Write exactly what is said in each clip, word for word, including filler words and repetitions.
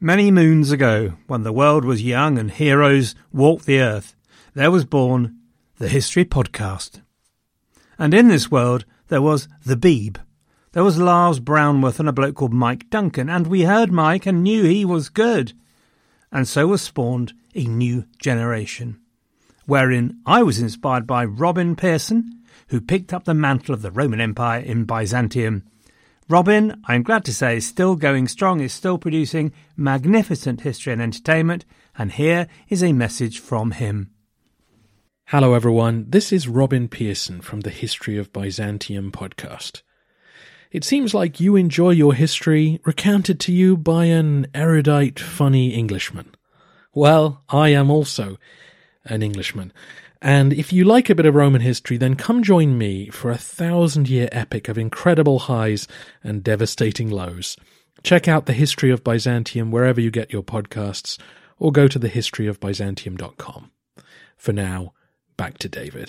Many moons ago, when the world was young and heroes walked the earth, there was born the History Podcast. And in this world, there was the Beeb. There was Lars Brownworth and a bloke called Mike Duncan, and we heard Mike and knew he was good. And so was spawned a new generation, wherein I was inspired by Robin Pearson, who picked up the mantle of the Roman Empire in Byzantium. Robin, I'm glad to say, is still going strong, is still producing magnificent history and entertainment, and here is a message from him. Hello everyone, this is Robin Pearson from the History of Byzantium podcast. It seems like you enjoy your history recounted to you by an erudite, funny Englishman. Well, I am also an Englishman. And if you like a bit of Roman history, then come join me for a thousand-year epic of incredible highs and devastating lows. Check out the History of Byzantium wherever you get your podcasts, or go to the history of byzantium dot com. For now, back to David.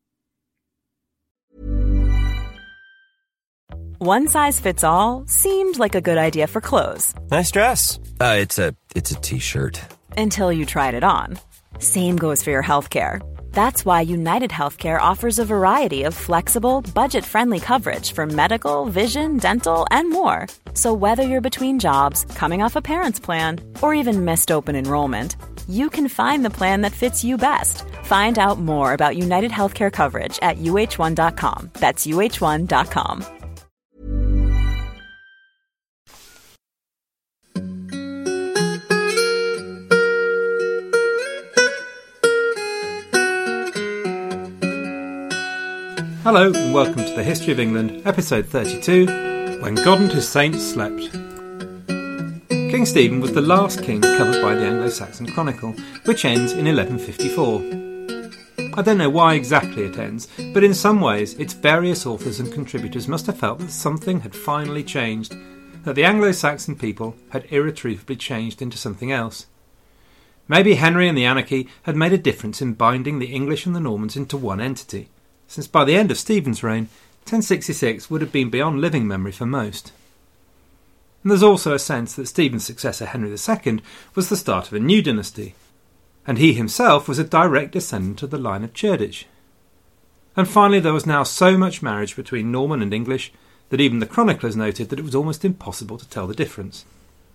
One size fits all seemed like a good idea for clothes. Nice dress. Uh, it's a it's a t-shirt. Until you tried it on. Same goes for your healthcare. That's why United Healthcare offers a variety of flexible, budget-friendly coverage for medical, vision, dental, and more. So whether you're between jobs, coming off a parent's plan, or even missed open enrollment, you can find the plan that fits you best. Find out more about United Healthcare coverage at U H one dot com. That's U H one dot com. Hello and welcome to the History of England, episode thirty-two, When God and His Saints Slept. King Stephen was the last king covered by the Anglo-Saxon Chronicle, which ends in eleven fifty-four. I don't know why exactly it ends, but in some ways its various authors and contributors must have felt that something had finally changed, that the Anglo-Saxon people had irretrievably changed into something else. Maybe Henry and the Anarchy had made a difference in binding the English and the Normans into one entity, since by the end of Stephen's reign, ten sixty-six would have been beyond living memory for most. And there's also a sense that Stephen's successor Henry the Second was the start of a new dynasty, and he himself was a direct descendant of the line of Cerdic. And finally there was now so much marriage between Norman and English that even the chroniclers noted that it was almost impossible to tell the difference.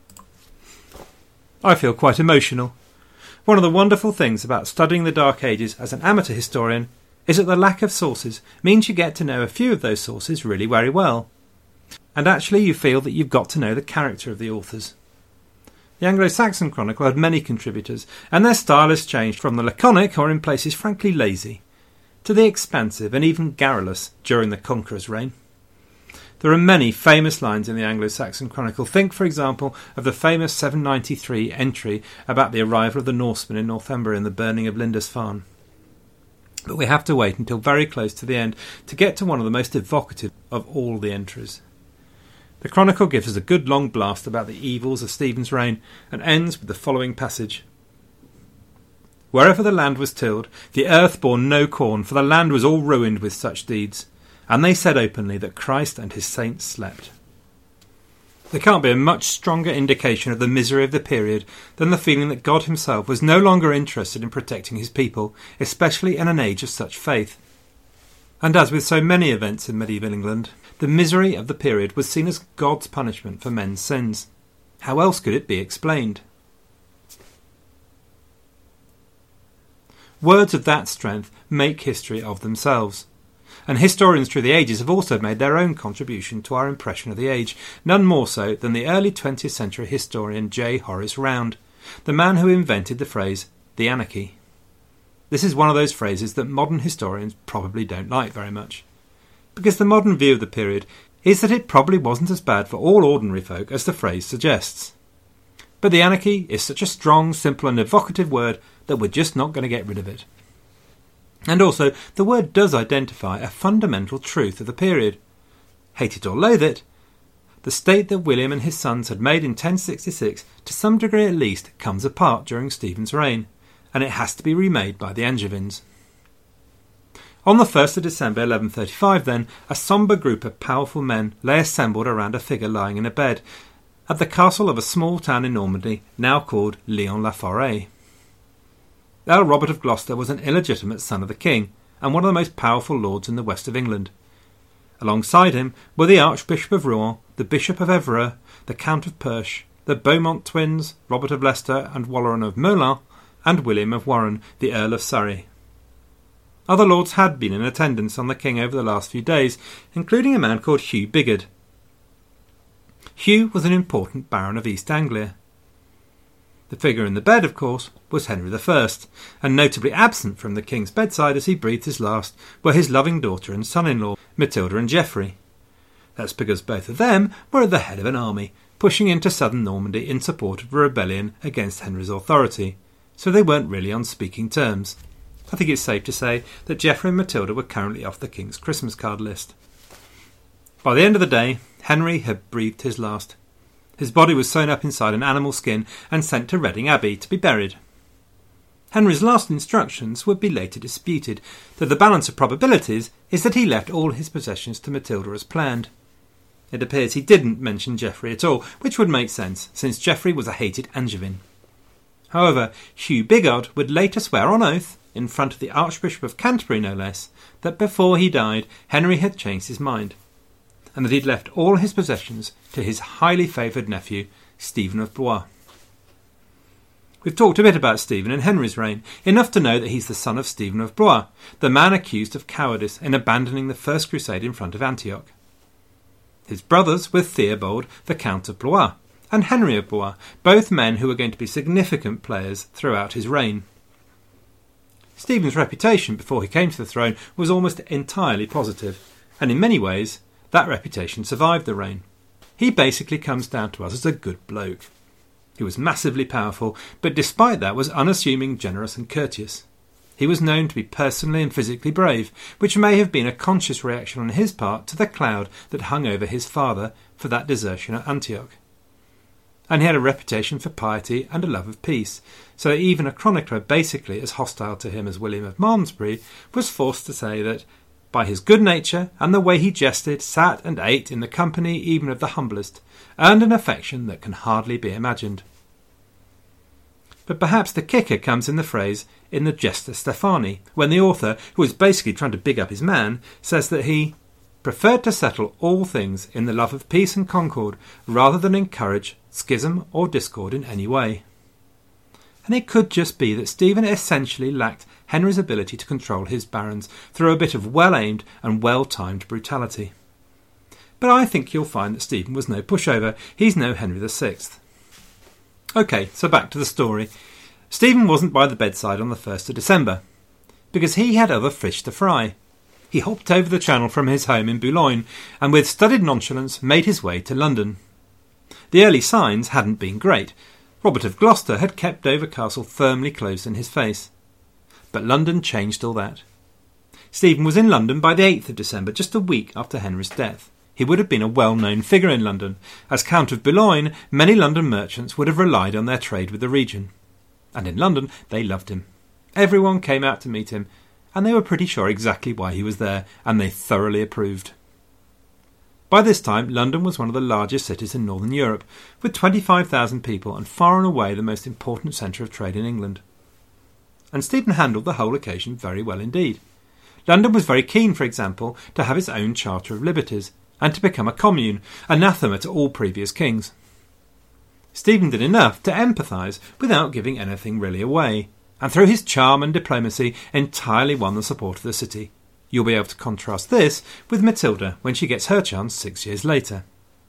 I feel quite emotional. One of the wonderful things about studying the Dark Ages as an amateur historian is that the lack of sources means you get to know a few of those sources really very well. And actually you feel that you've got to know the character of the authors. The Anglo-Saxon Chronicle had many contributors, and their style has changed from the laconic, or in places frankly lazy, to the expansive and even garrulous during the Conqueror's reign. There are many famous lines in the Anglo-Saxon Chronicle. Think, for example, of the famous seven ninety-three entry about the arrival of the Norsemen in Northumbria and the burning of Lindisfarne. But we have to wait until very close to the end to get to one of the most evocative of all the entries. The Chronicle gives us a good long blast about the evils of Stephen's reign and ends with the following passage. Wherever the land was tilled, the earth bore no corn, for the land was all ruined with such deeds. And they said openly that Christ and his saints slept. There can't be a much stronger indication of the misery of the period than the feeling that God himself was no longer interested in protecting his people, especially in an age of such faith. And as with so many events in medieval England, the misery of the period was seen as God's punishment for men's sins. How else could it be explained? Words of that strength make history of themselves. And historians through the ages have also made their own contribution to our impression of the age, none more so than the early twentieth century historian J. Horace Round, the man who invented the phrase, the Anarchy. This is one of those phrases that modern historians probably don't like very much, because the modern view of the period is that it probably wasn't as bad for all ordinary folk as the phrase suggests. But the Anarchy is such a strong, simple and evocative word that we're just not going to get rid of it. And also, the word does identify a fundamental truth of the period. Hate it or loathe it, the state that William and his sons had made in ten sixty-six, to some degree at least, comes apart during Stephen's reign, and it has to be remade by the Angevins. On the first of December eleven thirty-five, then, a sombre group of powerful men lay assembled around a figure lying in a bed, at the castle of a small town in Normandy now called Lyon-la-Forêt. Earl Robert of Gloucester was an illegitimate son of the king and one of the most powerful lords in the west of England. Alongside him were the Archbishop of Rouen, the Bishop of Evreux, the Count of Perche, the Beaumont twins, Robert of Leicester and Waleran of Melun, and William of Warren, the Earl of Surrey. Other lords had been in attendance on the king over the last few days, including a man called Hugh Bigod. Hugh was an important baron of East Anglia. The figure in the bed, of course, was Henry the First, and notably absent from the king's bedside as he breathed his last were his loving daughter and son-in-law, Matilda and Geoffrey. That's because both of them were at the head of an army, pushing into southern Normandy in support of a rebellion against Henry's authority, so they weren't really on speaking terms. I think it's safe to say that Geoffrey and Matilda were currently off the king's Christmas card list. By the end of the day, Henry had breathed his last. His body was sewn up inside an animal skin and sent to Reading Abbey to be buried. Henry's last instructions would be later disputed, though the balance of probabilities is that he left all his possessions to Matilda as planned. It appears he didn't mention Geoffrey at all, which would make sense, since Geoffrey was a hated Angevin. However, Hugh Bigod would later swear on oath, in front of the Archbishop of Canterbury no less, that before he died Henry had changed his mind, and that he'd left all his possessions to his highly favoured nephew, Stephen of Blois. We've talked a bit about Stephen in Henry's reign, enough to know that he's the son of Stephen of Blois, the man accused of cowardice in abandoning the First Crusade in front of Antioch. His brothers were Theobald, the Count of Blois, and Henry of Blois, both men who were going to be significant players throughout his reign. Stephen's reputation before he came to the throne was almost entirely positive, and in many ways that reputation survived the reign. He basically comes down to us as a good bloke. He was massively powerful, but despite that was unassuming, generous and courteous. He was known to be personally and physically brave, which may have been a conscious reaction on his part to the cloud that hung over his father for that desertion at Antioch. And he had a reputation for piety and a love of peace, so that even a chronicler basically as hostile to him as William of Malmesbury was forced to say that, by his good nature and the way he jested, sat and ate in the company even of the humblest, earned an affection that can hardly be imagined. But perhaps the kicker comes in the phrase in the Gesta Stephani, when the author, who is basically trying to big up his man, says that he preferred to settle all things in the love of peace and concord rather than encourage schism or discord in any way. And it could just be that Stephen essentially lacked Henry's ability to control his barons through a bit of well-aimed and well-timed brutality. But I think you'll find that Stephen was no pushover. He's no Henry the Sixth. OK, so back to the story. Stephen wasn't by the bedside on the first of December, because he had other fish to fry. He hopped over the channel from his home in Boulogne, and with studied nonchalance made his way to London. The early signs hadn't been great. Robert of Gloucester had kept Dover Castle firmly closed in his face. But London changed all that. Stephen was in London by the eighth of December, just a week after Henry's death. He would have been a well-known figure in London. As Count of Boulogne, many London merchants would have relied on their trade with the region. And in London, they loved him. Everyone came out to meet him, and they were pretty sure exactly why he was there, and they thoroughly approved. By this time, London was one of the largest cities in northern Europe, with twenty-five thousand people and far and away the most important centre of trade in England. And Stephen handled the whole occasion very well indeed. London was very keen, for example, to have its own Charter of Liberties, and to become a commune, anathema to all previous kings. Stephen did enough to empathise without giving anything really away, and through his charm and diplomacy entirely won the support of the city. You'll be able to contrast this with Matilda when she gets her chance six years later.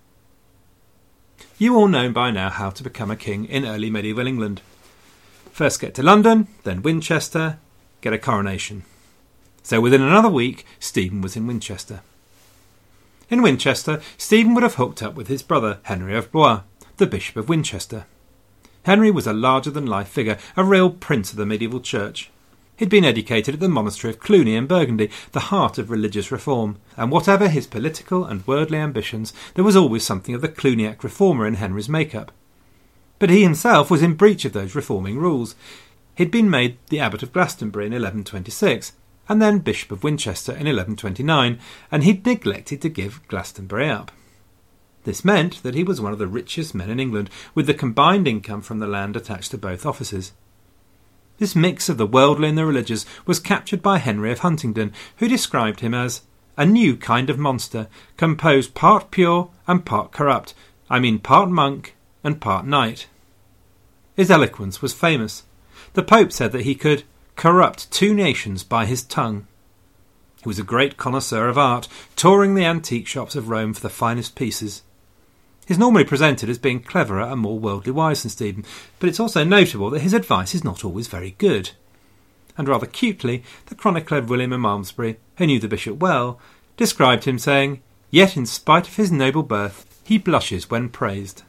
You all know by now how to become a king in early medieval England. First get to London, then Winchester, get a coronation. So within another week, Stephen was in Winchester. In Winchester, Stephen would have hooked up with his brother, Henry of Blois, the Bishop of Winchester. Henry was a larger-than-life figure, a real prince of the medieval church. He'd been educated at the monastery of Cluny in Burgundy, the heart of religious reform, and whatever his political and worldly ambitions, there was always something of the Cluniac reformer in Henry's make-up. But he himself was in breach of those reforming rules. He'd been made the Abbot of Glastonbury in eleven twenty-six, and then Bishop of Winchester in eleven twenty-nine, and he'd neglected to give Glastonbury up. This meant that he was one of the richest men in England, with the combined income from the land attached to both offices. This mix of the worldly and the religious was captured by Henry of Huntingdon, who described him as a new kind of monster, composed part pure and part corrupt, I mean part monk and part knight. His eloquence was famous. The Pope said that he could corrupt two nations by his tongue. He was a great connoisseur of art, touring the antique shops of Rome for the finest pieces. He is normally presented as being cleverer and more worldly wise than Stephen, but it's also notable that his advice is not always very good. And rather cutely, the chronicler William of Malmesbury, who knew the bishop well, described him saying, "Yet in spite of his noble birth, he blushes when praised."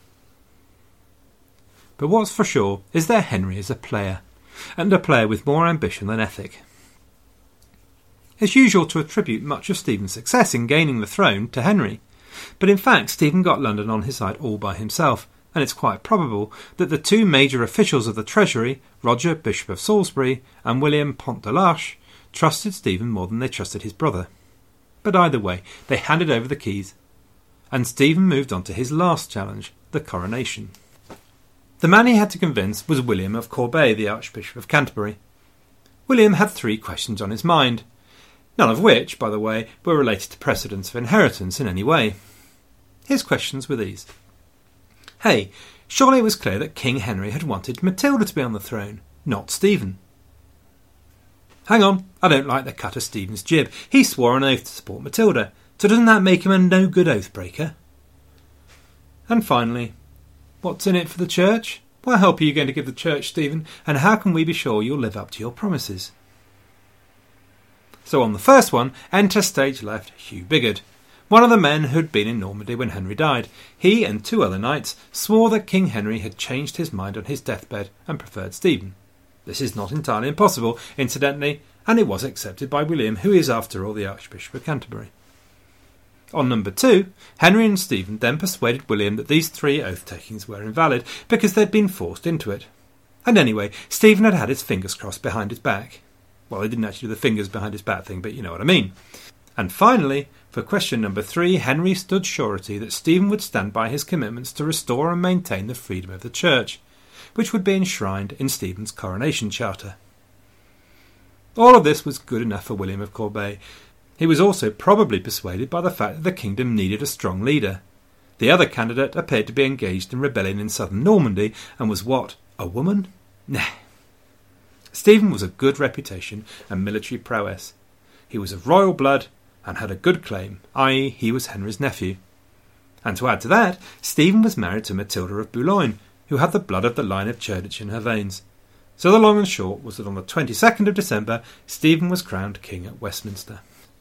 But what's for sure is that Henry is a player, and a player with more ambition than ethic. It's usual to attribute much of Stephen's success in gaining the throne to Henry, but in fact Stephen got London on his side all by himself, and it's quite probable that the two major officials of the Treasury, Roger, Bishop of Salisbury, and William Pont de l'Arche, trusted Stephen more than they trusted his brother. But either way, they handed over the keys, and Stephen moved on to his last challenge, the coronation. The man he had to convince was William of Corbeil, the Archbishop of Canterbury. William had three questions on his mind, none of which, by the way, were related to precedents of inheritance in any way. His questions were these. Hey, surely it was clear that King Henry had wanted Matilda to be on the throne, not Stephen. Hang on, I don't like the cut of Stephen's jib. He swore an oath to support Matilda, so doesn't that make him a no-good oath-breaker? And finally, what's in it for the church? What help are you going to give the church, Stephen, and how can we be sure you'll live up to your promises? So on the first one, enter stage left Hugh Bigod, one of the men who had been in Normandy when Henry died. He and two other knights swore that King Henry had changed his mind on his deathbed and preferred Stephen. This is not entirely impossible, incidentally, and it was accepted by William, who is, after all, the Archbishop of Canterbury. On number two, Henry and Stephen then persuaded William that these three oath-takings were invalid because they'd been forced into it. And anyway, Stephen had had his fingers crossed behind his back. Well, he didn't actually do the fingers behind his back thing, but you know what I mean. And finally, for question number three, Henry stood surety that Stephen would stand by his commitments to restore and maintain the freedom of the Church, which would be enshrined in Stephen's coronation charter. All of this was good enough for William of Corbeil. He was also probably persuaded by the fact that the kingdom needed a strong leader. The other candidate appeared to be engaged in rebellion in southern Normandy, and was what? A woman? Nah. Stephen was of good reputation and military prowess. He was of royal blood and had a good claim, that is he was Henry's nephew. And to add to that, Stephen was married to Matilda of Boulogne, who had the blood of the line of Cerdic in her veins. So the long and short was that on the twenty-second of December, Stephen was crowned king at Westminster.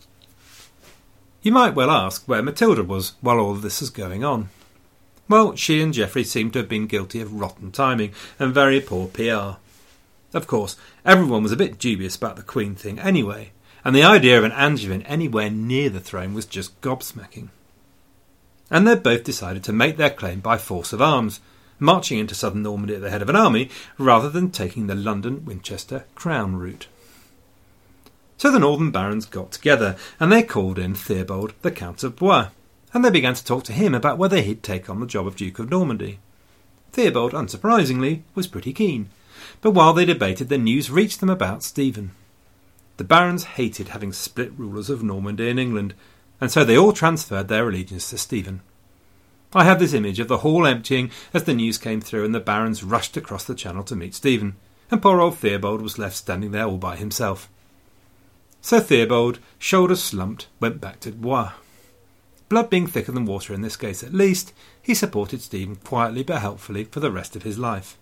You might well ask where Matilda was while all of this was going on. Well, she and Geoffrey seem to have been guilty of rotten timing and very poor P R. Of course, everyone was a bit dubious about the Queen thing anyway, and the idea of an Angevin anywhere near the throne was just gobsmacking. And they both decided to make their claim by force of arms, marching into southern Normandy at the head of an army, rather than taking the London-Winchester crown route. So the northern barons got together, and they called in Theobald, the Count of Blois, and they began to talk to him about whether he'd take on the job of Duke of Normandy. Theobald, unsurprisingly, was pretty keen, but while they debated, the news reached them about Stephen. The barons hated having split rulers of Normandy and England, and so they all transferred their allegiance to Stephen. I have this image of the hall emptying as the news came through and the barons rushed across the channel to meet Stephen, and poor old Theobald was left standing there all by himself. So Theobald, shoulders slumped, went back to Blois. Blood being thicker than water in this case at least, he supported Stephen quietly but helpfully for the rest of his life.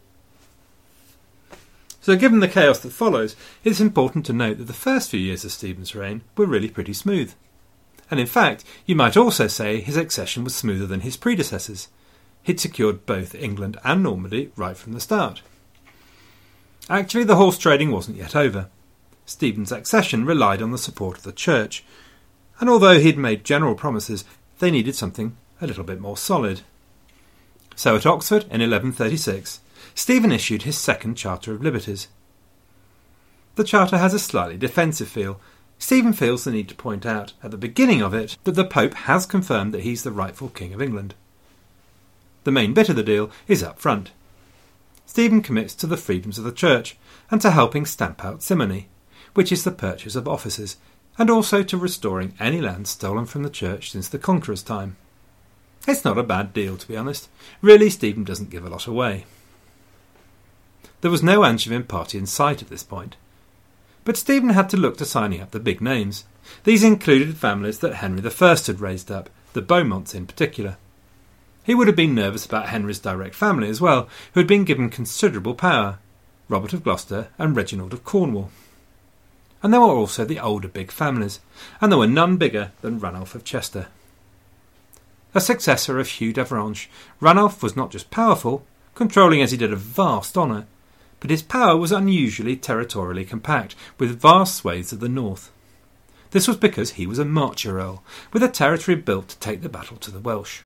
So given the chaos that follows, it's important to note that the first few years of Stephen's reign were really pretty smooth. And in fact, you might also say his accession was smoother than his predecessors. He'd secured both England and Normandy right from the start. Actually, the horse trading wasn't yet over. Stephen's accession relied on the support of the Church, and although he'd made general promises, they needed something a little bit more solid. So at Oxford in eleven thirty-six, Stephen issued his second Charter of Liberties. The charter has a slightly defensive feel, Stephen feels the need to point out at the beginning of it that the Pope has confirmed that he's the rightful King of England. The main bit of the deal is up front. Stephen commits to the freedoms of the Church and to helping stamp out simony, which is the purchase of offices, and also to restoring any land stolen from the Church since the Conqueror's time. It's not a bad deal, to be honest. Really, Stephen doesn't give a lot away. There was no Angevin party in sight at this point. But Stephen had to look to signing up the big names. These included families that Henry the First had raised up, the Beaumonts in particular. He would have been nervous about Henry's direct family as well, who had been given considerable power, Robert of Gloucester and Reginald of Cornwall. And there were also the older big families, and there were none bigger than Ranulph of Chester. A successor of Hugh d'Avranches, Ranulph was not just powerful, controlling as he did a vast honour, but his power was unusually territorially compact, with vast swathes of the north. This was because he was a marcher earl, with a territory built to take the battle to the Welsh.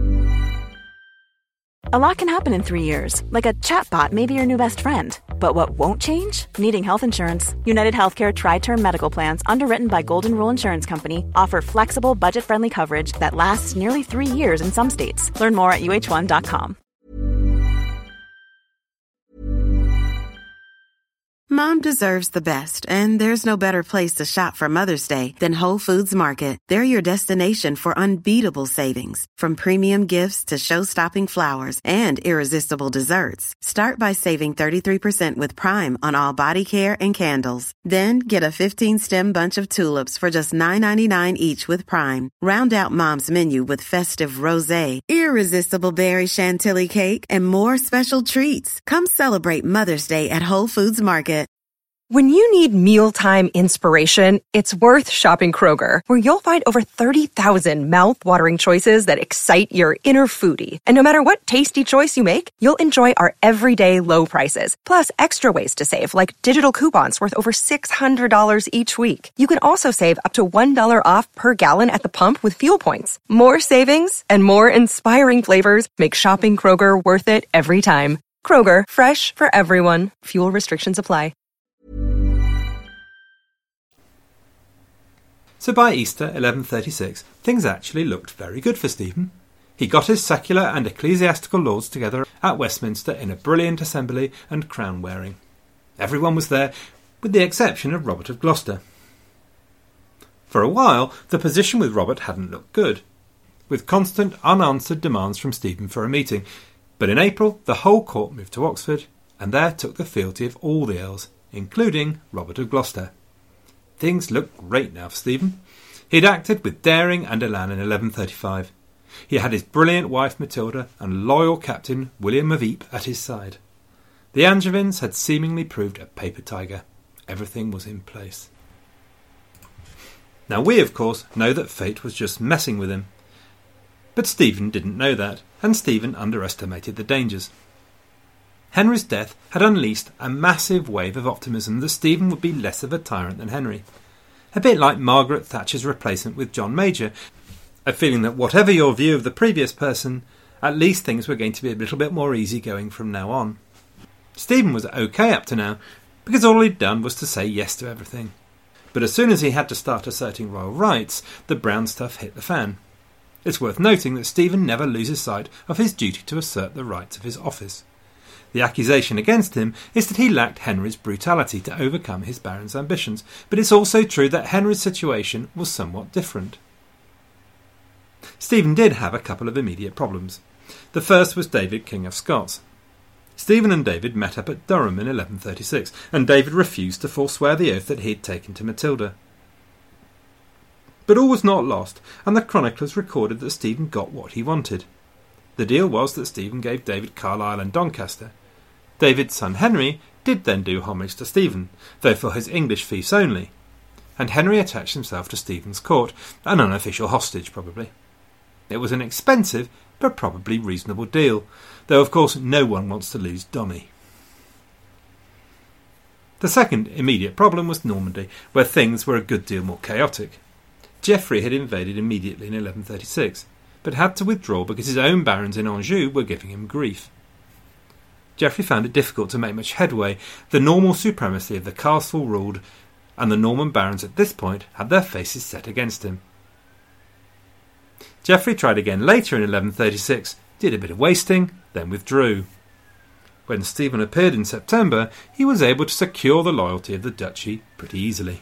A lot can happen in three years, like a chatbot may be your new best friend. But what won't change? Needing health insurance. United Healthcare Tri-Term Medical Plans, underwritten by Golden Rule Insurance Company, offer flexible, budget-friendly coverage that lasts nearly three years in some states. Learn more at U H one dot com. Mom deserves the best, and there's no better place to shop for Mother's Day than Whole Foods Market. They're your destination for unbeatable savings, from premium gifts to show-stopping flowers and irresistible desserts. Start by saving thirty-three percent with Prime on all body care and candles. Then get a fifteen-stem bunch of tulips for just nine ninety-nine each with Prime. Round out Mom's menu with festive rosé, irresistible berry chantilly cake, and more special treats. Come celebrate Mother's Day at Whole Foods Market. When you need mealtime inspiration, it's worth shopping Kroger, where you'll find over thirty thousand mouth-watering choices that excite your inner foodie. And no matter what tasty choice you make, you'll enjoy our everyday low prices, plus extra ways to save, like digital coupons worth over six hundred dollars each week. You can also save up to one dollar off per gallon at the pump with fuel points. More savings and more inspiring flavors make shopping Kroger worth it every time. Kroger, fresh for everyone. Fuel restrictions apply. So by Easter eleven thirty-six, things actually looked very good for Stephen. He got his secular and ecclesiastical lords together at Westminster in a brilliant assembly and crown-wearing. Everyone was there, with the exception of Robert of Gloucester. For a while, the position with Robert hadn't looked good, with constant unanswered demands from Stephen for a meeting. But in April, the whole court moved to Oxford, and there took the fealty of all the earls, including Robert of Gloucester. Things looked great now for Stephen. He'd acted with daring and elan in eleven thirty-five. He had his brilliant wife Matilda and loyal captain William of Ypres at his side. The Angevins had seemingly proved a paper tiger. Everything was in place. Now we, of course, know that fate was just messing with him. But Stephen didn't know that, and Stephen underestimated the dangers. Henry's death had unleashed a massive wave of optimism that Stephen would be less of a tyrant than Henry. A bit like Margaret Thatcher's replacement with John Major, a feeling that whatever your view of the previous person, at least things were going to be a little bit more easygoing from now on. Stephen was okay up to now, because all he'd done was to say yes to everything. But as soon as he had to start asserting royal rights, the brown stuff hit the fan. It's worth noting that Stephen never loses sight of his duty to assert the rights of his office. The accusation against him is that he lacked Henry's brutality to overcome his baron's ambitions, but it's also true that Henry's situation was somewhat different. Stephen did have a couple of immediate problems. The first was David, King of Scots. Stephen and David met up at Durham in eleven thirty-six, and David refused to forswear the oath that he had taken to Matilda. But all was not lost, and the chroniclers recorded that Stephen got what he wanted. The deal was that Stephen gave David Carlisle and Doncaster. David's son Henry did then do homage to Stephen, though for his English fiefs only, and Henry attached himself to Stephen's court, an unofficial hostage probably. It was an expensive but probably reasonable deal, though of course no one wants to lose Donny. The second immediate problem was Normandy, where things were a good deal more chaotic. Geoffrey had invaded immediately in eleven thirty-six, but had to withdraw because his own barons in Anjou were giving him grief. Geoffrey found it difficult to make much headway. The normal supremacy of the castle ruled and the Norman barons at this point had their faces set against him. Geoffrey tried again later in eleven thirty-six, did a bit of wasting, then withdrew. When Stephen appeared in September, he was able to secure the loyalty of the duchy pretty easily.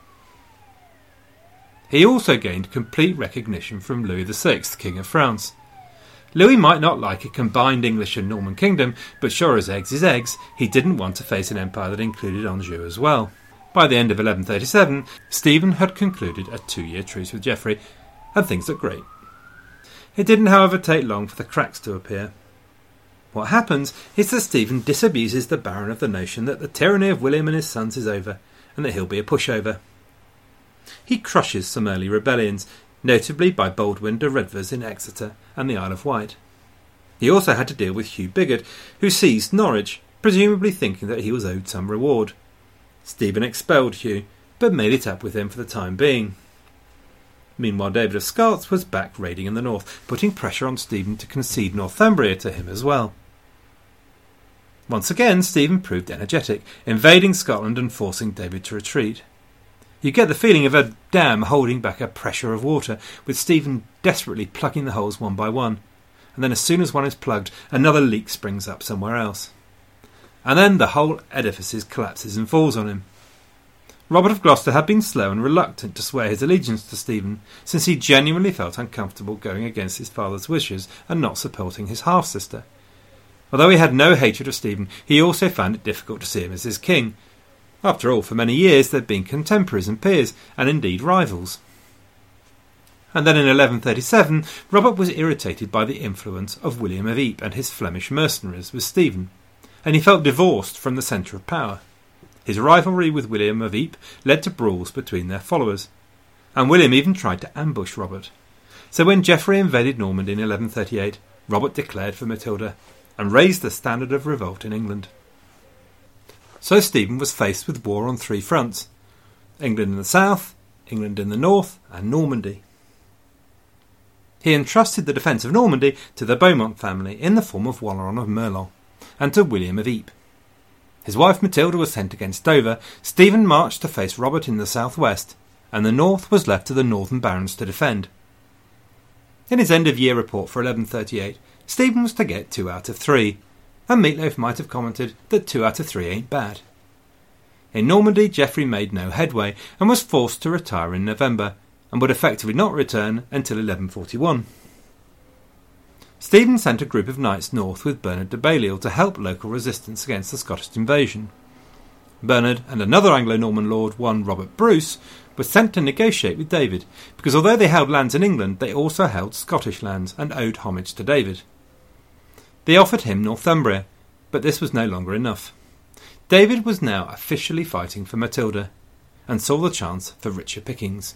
He also gained complete recognition from Louis the Sixth, King of France. Louis might not like a combined English and Norman kingdom, but sure as eggs is eggs, he didn't want to face an empire that included Anjou as well. By the end of eleven thirty-seven, Stephen had concluded a two-year truce with Geoffrey, and things looked great. It didn't, however, take long for the cracks to appear. What happens is that Stephen disabuses the Baron of the notion that the tyranny of William and his sons is over, and that he'll be a pushover. He crushes some early rebellions, notably by Baldwin de Redvers in Exeter and the Isle of Wight. He also had to deal with Hugh Bigod, who seized Norwich, presumably thinking that he was owed some reward. Stephen expelled Hugh, but made it up with him for the time being. Meanwhile, David of Scots was back raiding in the north, putting pressure on Stephen to concede Northumbria to him as well. Once again, Stephen proved energetic, invading Scotland and forcing David to retreat. You get the feeling of a dam holding back a pressure of water, with Stephen desperately plugging the holes one by one, and then as soon as one is plugged, another leak springs up somewhere else. And then the whole edifice collapses and falls on him. Robert of Gloucester had been slow and reluctant to swear his allegiance to Stephen, since he genuinely felt uncomfortable going against his father's wishes and not supporting his half-sister. Although he had no hatred of Stephen, he also found it difficult to see him as his king. After all, for many years they'd been contemporaries and peers, and indeed rivals. And then in eleven thirty-seven, Robert was irritated by the influence of William of Ypres and his Flemish mercenaries with Stephen, and he felt divorced from the centre of power. His rivalry with William of Ypres led to brawls between their followers, and William even tried to ambush Robert. So when Geoffrey invaded Normandy in eleven thirty-eight, Robert declared for Matilda, and raised the standard of revolt in England. So Stephen was faced with war on three fronts: England in the south, England in the north, and Normandy. He entrusted the defence of Normandy to the Beaumont family in the form of Waleran of Merlon, and to William of Ypres. His wife Matilda was sent against Dover. Stephen marched to face Robert in the southwest, and the north was left to the northern barons to defend. In his end-of-year report for eleven thirty-eight, Stephen was to get two out of three, and Meatloaf might have commented that two out of three ain't bad. In Normandy, Geoffrey made no headway and was forced to retire in November, and would effectively not return until eleven forty-one. Stephen sent a group of knights north with Bernard de Balliol to help local resistance against the Scottish invasion. Bernard and another Anglo-Norman lord, one Robert Bruce, were sent to negotiate with David, because although they held lands in England, they also held Scottish lands and owed homage to David. They offered him Northumbria, but this was no longer enough. David was now officially fighting for Matilda, and saw the chance for richer pickings.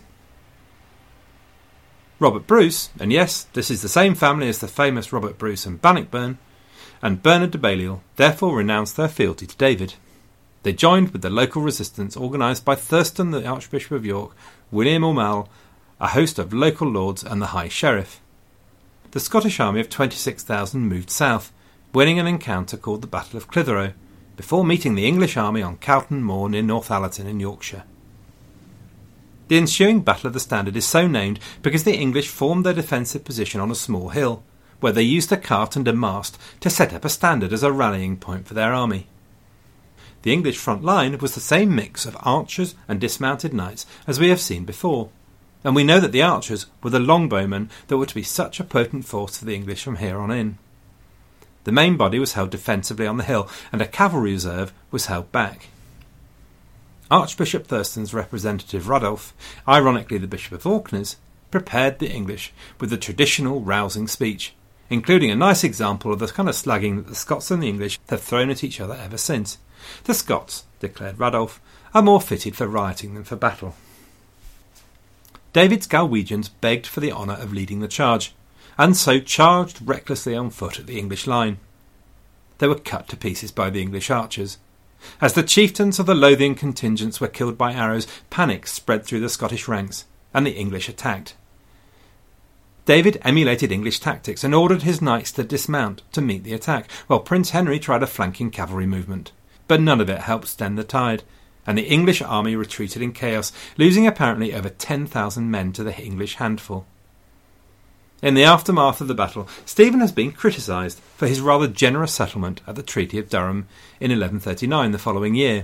Robert Bruce, and yes, this is the same family as the famous Robert Bruce and Bannockburn, and Bernard de Balliol therefore renounced their fealty to David. They joined with the local resistance organised by Thurston the Archbishop of York, William O'Mall, a host of local lords and the High Sheriff. The Scottish army of twenty-six thousand moved south, winning an encounter called the Battle of Clitheroe, before meeting the English army on Cowton Moor near Northallerton in Yorkshire. The ensuing Battle of the Standard is so named because the English formed their defensive position on a small hill, where they used a cart and a mast to set up a standard as a rallying point for their army. The English front line was the same mix of archers and dismounted knights as we have seen before, and we know that the archers were the longbowmen that were to be such a potent force for the English from here on in. The main body was held defensively on the hill, and a cavalry reserve was held back. Archbishop Thurston's representative Radulf, ironically the Bishop of Orkneys, prepared the English with the traditional rousing speech, including a nice example of the kind of slagging that the Scots and the English have thrown at each other ever since. The Scots, declared Radulf, are more fitted for rioting than for battle. David's Galwegians begged for the honour of leading the charge, and so charged recklessly on foot at the English line. They were cut to pieces by the English archers. As the chieftains of the Lothian contingents were killed by arrows, panic spread through the Scottish ranks, and the English attacked. David emulated English tactics and ordered his knights to dismount to meet the attack, while Prince Henry tried a flanking cavalry movement. But none of it helped stem the tide, and the English army retreated in chaos, losing apparently over ten thousand men to the English handful. In the aftermath of the battle, Stephen has been criticised for his rather generous settlement at the Treaty of Durham in eleven thirty-nine, the following year.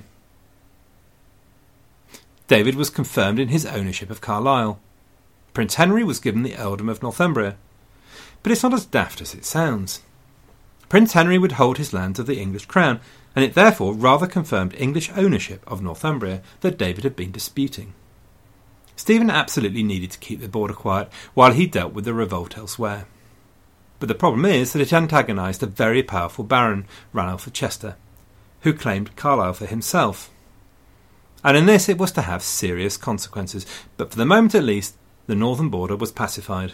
David was confirmed in his ownership of Carlisle. Prince Henry was given the earldom of Northumbria. But it's not as daft as it sounds. Prince Henry would hold his lands of the English crown, and it therefore rather confirmed English ownership of Northumbria that David had been disputing. Stephen absolutely needed to keep the border quiet while he dealt with the revolt elsewhere. But the problem is that it antagonised a very powerful baron, Ranulph of Chester, who claimed Carlisle for himself. And in this it was to have serious consequences, but for the moment at least, the northern border was pacified.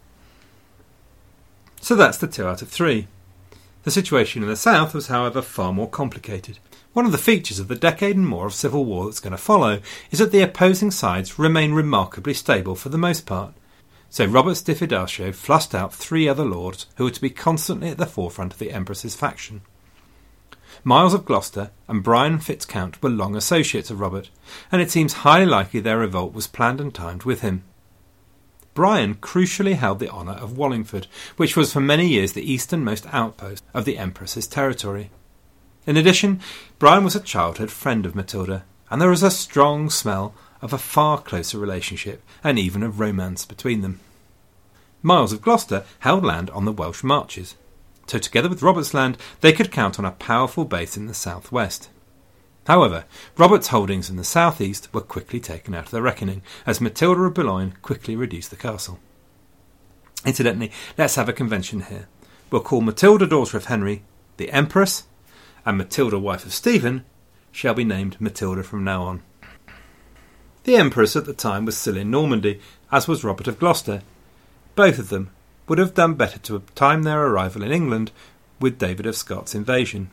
So that's the two out of three. The situation in the south was, however, far more complicated. One of the features of the decade and more of civil war that's going to follow is that the opposing sides remain remarkably stable for the most part. So Robert Stiffordasio flussed out three other lords who were to be constantly at the forefront of the Empress's faction. Miles of Gloucester and Brian Fitzcount were long associates of Robert, and it seems highly likely their revolt was planned and timed with him. Brian crucially held the honour of Wallingford, which was for many years the easternmost outpost of the Empress's territory. In addition, Brian was a childhood friend of Matilda, and there was a strong smell of a far closer relationship, and even of romance between them. Miles of Gloucester held land on the Welsh Marches, so together with Robert's land they could count on a powerful base in the southwest. However, Robert's holdings in the southeast were quickly taken out of the reckoning, as Matilda of Boulogne quickly reduced the castle. Incidentally, let's have a convention here. We'll call Matilda, daughter of Henry, the Empress, and Matilda, wife of Stephen, shall be named Matilda from now on. The Empress at the time was still in Normandy, as was Robert of Gloucester. Both of them would have done better to time their arrival in England with David of Scots' invasion.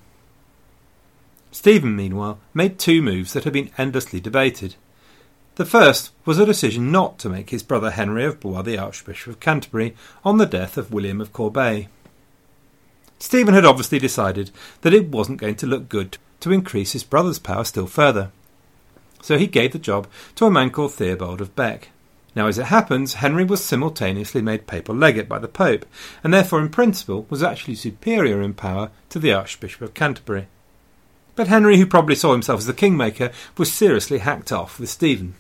Stephen, meanwhile, made two moves that have been endlessly debated. The first was a decision not to make his brother Henry of Blois the Archbishop of Canterbury on the death of William of Corbeil. Stephen had obviously decided that it wasn't going to look good to increase his brother's power still further, so he gave the job to a man called Theobald of Bec. Now, as it happens, Henry was simultaneously made papal legate by the Pope, and therefore in principle was actually superior in power to the Archbishop of Canterbury. But Henry, who probably saw himself as the kingmaker, was seriously hacked off with Stephen.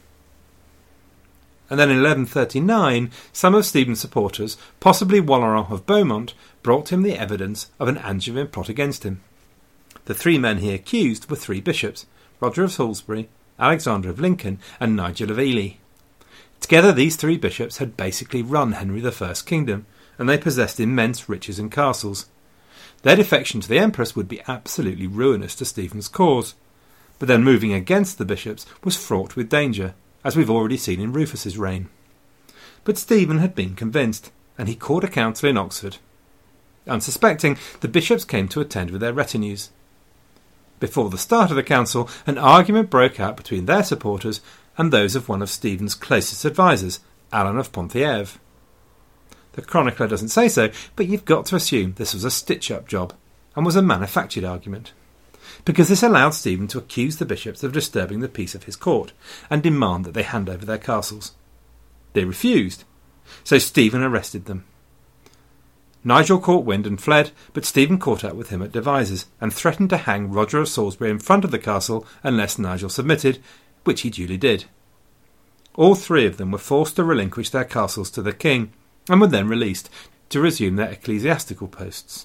And then in eleven thirty-nine, some of Stephen's supporters, possibly Walleran of Beaumont, brought him the evidence of an Angevin plot against him. The three men he accused were three bishops, Roger of Salisbury, Alexander of Lincoln, and Nigel of Ely. Together these three bishops had basically run Henry the First's kingdom, and they possessed immense riches and castles. Their defection to the Empress would be absolutely ruinous to Stephen's cause, but then moving against the bishops was fraught with danger, as we've already seen in Rufus's reign. But Stephen had been convinced, and he called a council in Oxford. Unsuspecting, the bishops came to attend with their retinues. Before the start of the council, an argument broke out between their supporters and those of one of Stephen's closest advisers, Alan of Ponthiev. The chronicler doesn't say so, but you've got to assume this was a stitch-up job, and was a manufactured argument, because this allowed Stephen to accuse the bishops of disturbing the peace of his court, and demand that they hand over their castles. They refused, so Stephen arrested them. Nigel caught wind and fled, but Stephen caught up with him at Devizes, and threatened to hang Roger of Salisbury in front of the castle unless Nigel submitted, which he duly did. All three of them were forced to relinquish their castles to the king, and were then released to resume their ecclesiastical posts.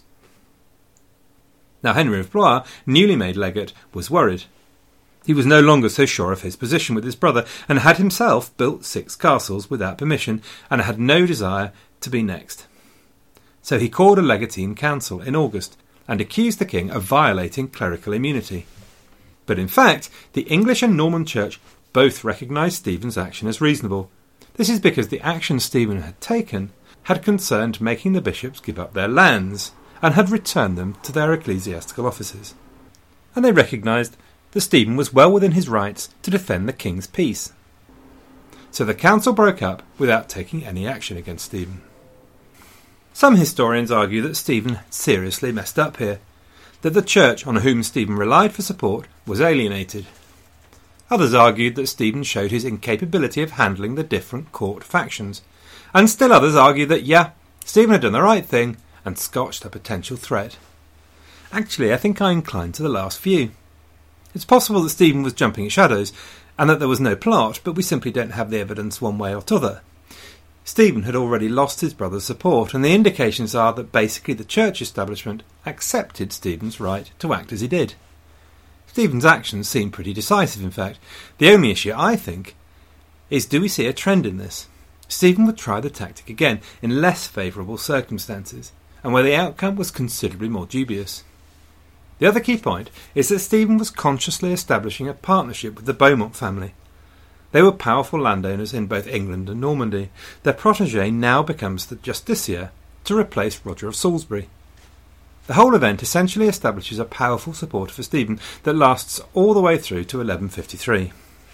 Now Henry of Blois, newly made legate, was worried. He was no longer so sure of his position with his brother, and had himself built six castles without permission, and had no desire to be next. So he called a legatine council in August, and accused the king of violating clerical immunity. But in fact, the English and Norman Church both recognised Stephen's action as reasonable. This is because the action Stephen had taken had concerned making the bishops give up their lands, and had returned them to their ecclesiastical offices. And they recognised that Stephen was well within his rights to defend the king's peace. So the council broke up without taking any action against Stephen. Some historians argue that Stephen seriously messed up here, that the church on whom Stephen relied for support was alienated. Others argued that Stephen showed his incapability of handling the different court factions. And still others argued that, yeah, Stephen had done the right thing and scotched a potential threat. Actually, I think I incline to the last few. It's possible that Stephen was jumping at shadows and that there was no plot, but we simply don't have the evidence one way or t'other. Stephen had already lost his brother's support, and the indications are that basically the church establishment accepted Stephen's right to act as he did. Stephen's actions seem pretty decisive, in fact. The only issue, I think, is do we see a trend in this? Stephen would try the tactic again in less favourable circumstances, and where the outcome was considerably more dubious. The other key point is that Stephen was consciously establishing a partnership with the Beaumont family. They were powerful landowners in both England and Normandy. Their protégé now becomes the justiciar to replace Roger of Salisbury. The whole event essentially establishes a powerful support for Stephen that lasts all the way through to eleven fifty-three.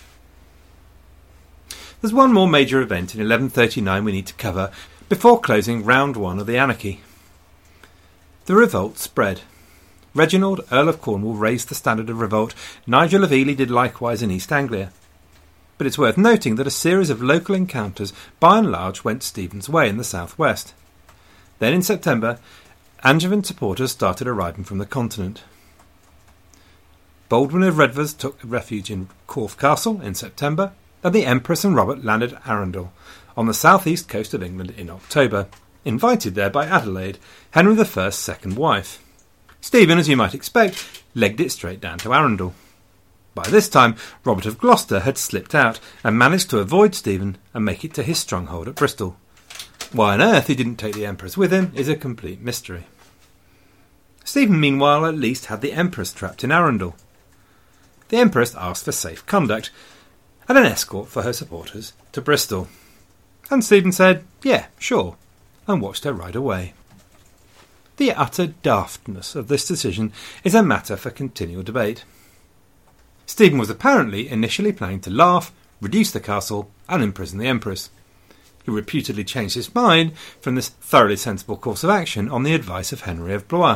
There's one more major event in eleven thirty-nine we need to cover before closing round one of the anarchy. The revolt spread. Reginald, Earl of Cornwall, raised the standard of revolt. Nigel of Ely did likewise in East Anglia. But it's worth noting that a series of local encounters by and large went Stephen's way in the southwest. Then in September, Angevin supporters started arriving from the continent. Baldwin of Redvers took refuge in Corfe Castle in September, and the Empress and Robert landed at Arundel, on the southeast coast of England in October, invited there by Adelaide, Henry the First's second wife. Stephen, as you might expect, legged it straight down to Arundel. By this time, Robert of Gloucester had slipped out and managed to avoid Stephen and make it to his stronghold at Bristol. Why on earth he didn't take the Empress with him is a complete mystery. Stephen, meanwhile, at least had the Empress trapped in Arundel. The Empress asked for safe conduct and an escort for her supporters to Bristol. And Stephen said, yeah, sure, and watched her ride away. The utter daftness of this decision is a matter for continual debate. Stephen was apparently initially planning to laugh, reduce the castle, and imprison the Empress. He reputedly changed his mind from this thoroughly sensible course of action on the advice of Henry of Blois.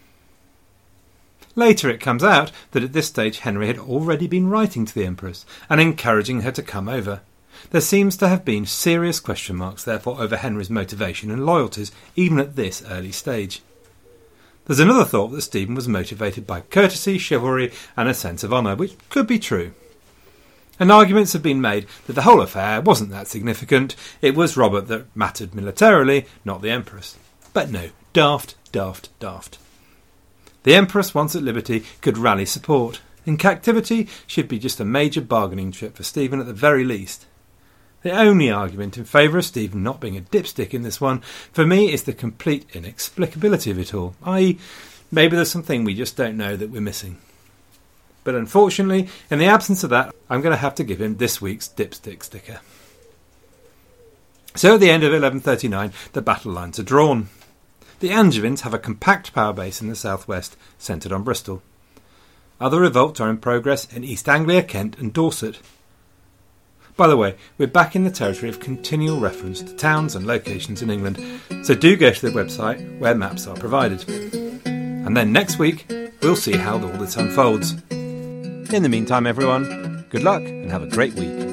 Later it comes out that at this stage Henry had already been writing to the Empress and encouraging her to come over. There seems to have been serious question marks, therefore, over Henry's motivation and loyalties, even at this early stage. There's another thought that Stephen was motivated by courtesy, chivalry, and a sense of honour, which could be true. And arguments have been made that the whole affair wasn't that significant. It was Robert that mattered militarily, not the Empress. But no, daft, daft, daft. The Empress, once at liberty, could rally support. In captivity, she'd be just a major bargaining chip for Stephen at the very least. The only argument in favour of Stephen not being a dipstick in this one, for me, is the complete inexplicability of it all, that is, maybe there's something we just don't know that we're missing. But unfortunately, in the absence of that, I'm going to have to give him this week's dipstick sticker. So at the end of eleven thirty-nine, the battle lines are drawn. The Angevins have a compact power base in the southwest, centred on Bristol. Other revolts are in progress in East Anglia, Kent and Dorset. By the way, we're back in the territory of continual reference to towns and locations in England, so do go to the website where maps are provided. And then next week, we'll see how all this unfolds. In the meantime, everyone, good luck and have a great week.